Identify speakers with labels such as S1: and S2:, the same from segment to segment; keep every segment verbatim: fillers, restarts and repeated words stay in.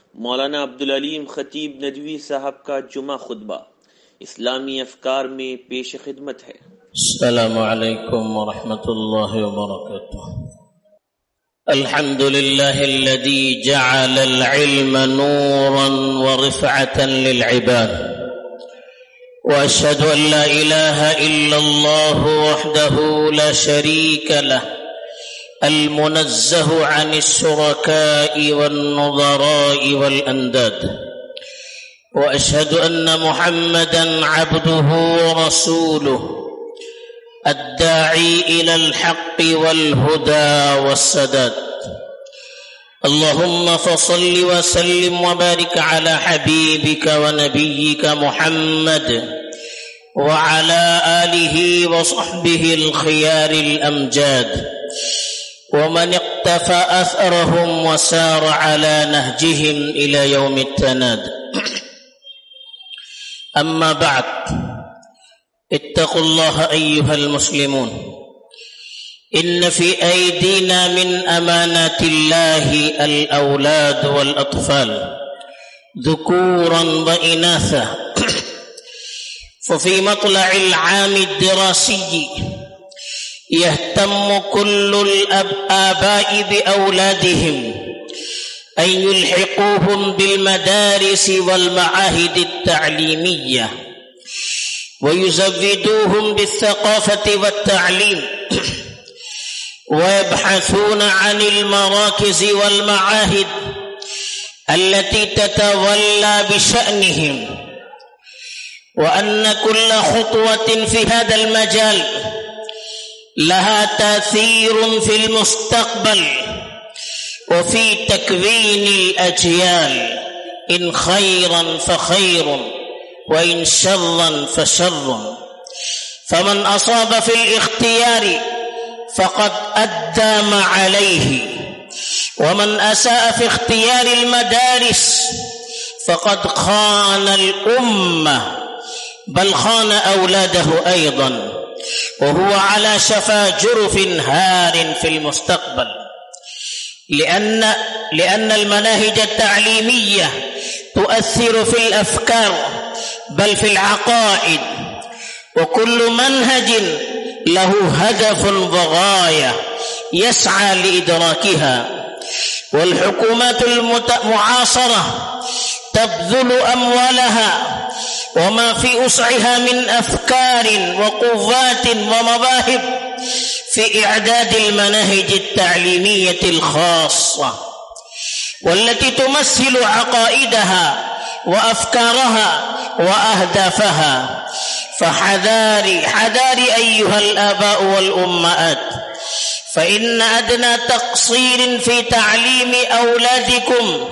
S1: मौलाना अब्दुल अलीम खतीब नदवी साहब का जुमा खुतबा इस्लामी अफकार में पेश खिदमत है।
S2: अस्सलामु अलैकुम व रहमतुल्लाहि व बरकातुहू। अल्हम्दुलिल्लाहिल्लज़ी जअलल इल्मा नूरन व रिफ़अतन लिल इबाद व अशहदु अन ला इलाहा इल्लल्लाह वहदहू ला शरीका लहु المنزه عن الشركاء والنظراء والأنداد وأشهد أن محمدا عبده ورسوله الداعي إلى الحق والهدى والسداد. اللهم فصل وسلم وبارك على حبيبك ونبيك محمد وعلى آله وصحبه الخيار الأمجاد ومن اقتفى أثرهم وسار على نهجهم إلى يوم التناد. أما بعد، اتقوا الله أيها المسلمون، إن في أيدينا من أمانات الله الأولاد والأطفال ذكورا وإناثا، ففي مطلع العام الدراسي يهتم كل الآباء بأولادهم أن يلحقوهم بالمدارس والمعاهد التعليمية ويزودوهم بالثقافة والتعليم، ويبحثون عن المراكز والمعاهد التي تتولى بشأنهم، وأن كل خطوة في هذا المجال لها تأثير في المستقبل وفي تكوين الأجيال، إن خيرا فخير وإن شرا فشر. فمن أصاب في الاختيار فقد أدى ما عليه، ومن أساء في اختيار المدارس فقد خان الأمة بل خان أولاده أيضا، وهو على شفا جرف هار في المستقبل، لأن لأن المناهج التعليمية تؤثر في الأفكار بل في العقائد، وكل منهج له هدف وغاية يسعى لإدراكها، والحكومات المعاصرة تبذل أموالها وما في وسعها من أفكار وقوات ومواهب في إعداد المناهج التعليمية الخاصة، والتي تمثل عقائدها وأفكارها وأهدافها. فحذاري حذاري أيها الآباء والأمهات، فإن أدنى تقصير في تعليم أولادكم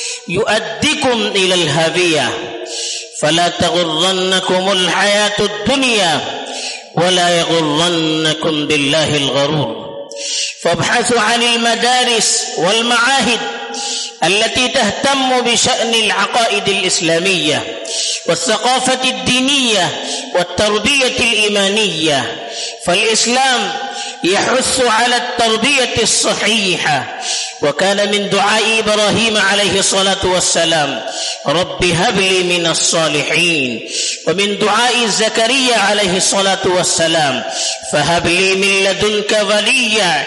S2: يؤدكم إلى الهوية، فلا تغرنكم الحياة الدنيا ولا يغرنكم بالله الغرور. فابحثوا عن المدارس والمعاهد التي تهتم بشأن العقائد الإسلامية والثقافة الدينية والتربية الإيمانية، فالإسلام يحث على التربية الصحيحة، وكان من دعاء إبراهيم عليه الصلاة والسلام رب هب لي من الصالحين، ومن دعاء زكريا عليه الصلاة والسلام فهب لي من لدنك وليا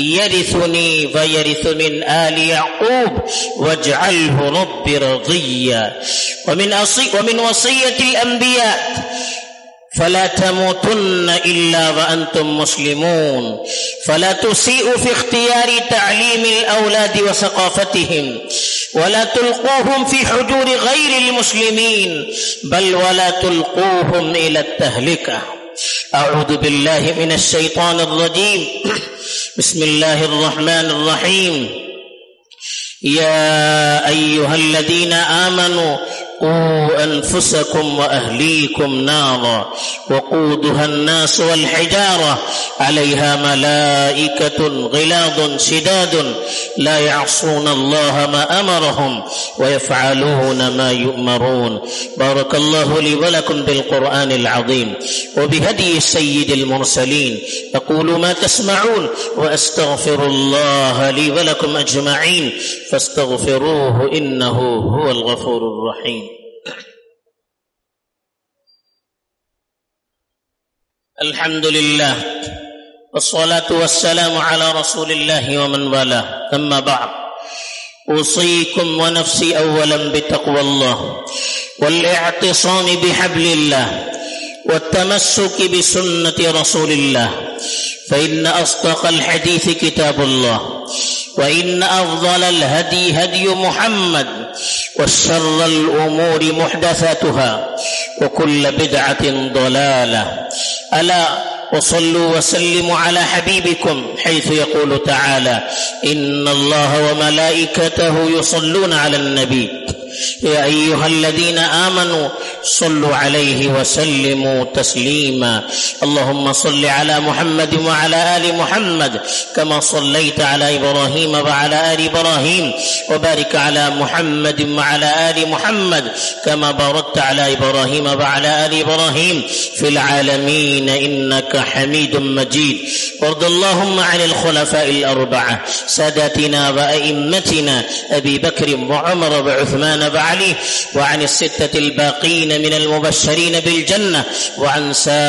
S2: يرثني ويرث من آل يعقوب واجعله رب رضيا. ومن, ومن وصية الأنبياء فلا تموتن إلا وأنتم مسلمون، فلا تسيئوا في اختيار تعليم الأولاد وثقافتهم، ولا تلقوهم في حجور غير المسلمين، بل ولا تلقوهم إلى التهلكة. أعوذ بالله من الشيطان الرجيم. بسم الله الرحمن الرحيم. يا أيها الذين آمنوا قوا أنفسكم وأهليكم نارا وقودها الناس والحجارة عليها ملائكة غلاظ شداد لا يعصون الله ما أمرهم ويفعلون ما يؤمرون. بارك الله لي ولكم بالقرآن العظيم وبهدي سيد المرسلين. أقول ما تسمعون وأستغفر الله لي ولكم أجمعين فاستغفروه إنه هو الغفور الرحيم. الحمد لله والصلاة والسلام على رسول الله ومن والاه. أما بعد، أوصيكم ونفسي أولا بتقوى الله والاعتصام بحبل الله والتمسك بسنة رسول الله، فإن أصدق الحديث كتاب الله، وإن أفضل الهدي هدي محمد، وشر الأمور محدثاتها، وكل بدعة ضلالة. ألا وصلوا وسلموا على حبيبكم حيث يقول تعالى: إن الله وملائكته يصلون على النبي يا أيها الذين آمنوا صلوا عليه وسلموا تسليما. اللهم صل على محمد وعلى آل محمد كما صليت على إبراهيم وعلى آل إبراهيم، وبارك على محمد وعلى آل محمد كما باركت على إبراهيم وعلى آل إبراهيم في العالمين إنك حميد مجيد. وارض اللهم عن الخلفاء الأربعة ساداتنا وأئمتنا أبي بكر وعمر وعثمان وعلي، وعن الستة الباقين من المبشرين بالجنة، وعن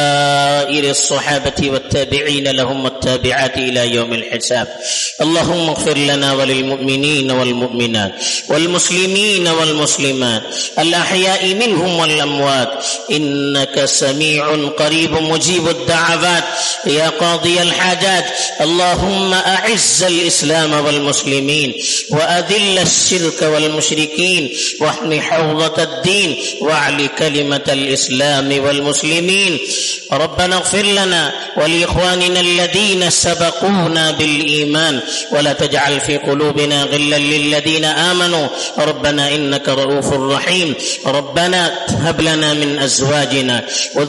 S2: سائر الصحابة والتابعين لهم والتابعات إلى يوم الحساب. اللهم اغفر لنا وللمؤمنين والمؤمنات والمسلمين والمسلمات الأحياء منهم والأموات إنك سميع قريب مجيب الدعوات يا قاضي الحاجات. اللهم أعز الإسلام والمسلمين وأذل الشرك والمشركين واحم حوضة الدين واعل كلمة الإسلام والمسلمين. ربنا اغفر لنا ولإخواننا الذين سبقونا بالإيمان ولا تجعل في قلوبنا غلا للذين آمنوا ربنا إنك رؤوف رحيم. ربنا هب لنا من أزواجنا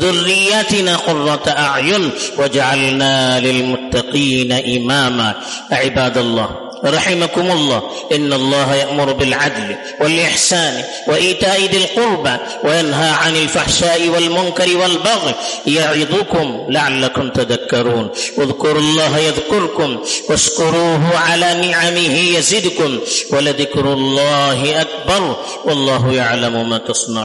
S2: وذرياتنا قرة أعين واجعلنا للمتقين إماما. عباد الله رحمكم الله، إن الله يأمر بالعدل والإحسان وإيتاء ذي القربى وينهى عن الفحشاء والمنكر والبغي يعظكم لعلكم تذكرون. واذكروا الله يذكركم واشكروه على نعمه يزدكم ولذكر الله أكبر والله يعلم ما تصنعون.